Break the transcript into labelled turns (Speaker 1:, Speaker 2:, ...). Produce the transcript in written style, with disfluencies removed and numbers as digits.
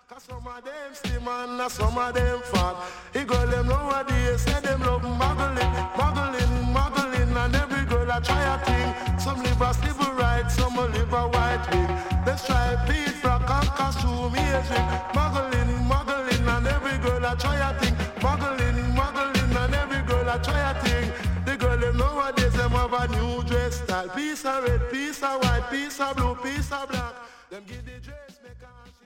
Speaker 1: Cause some of them slim and some of them fat. He girl them nowadays say them love muggling, and every girl a try a thing. Some live a civil right, some a live a white wing. Let's try beat frack and costume music. Muggling, and every girl a try a thing. Muggling, and every girl a try a thing. The girl them nowadays them have a new dress style. Piece of red, piece of white, piece of blue, piece of black. Them give the dress.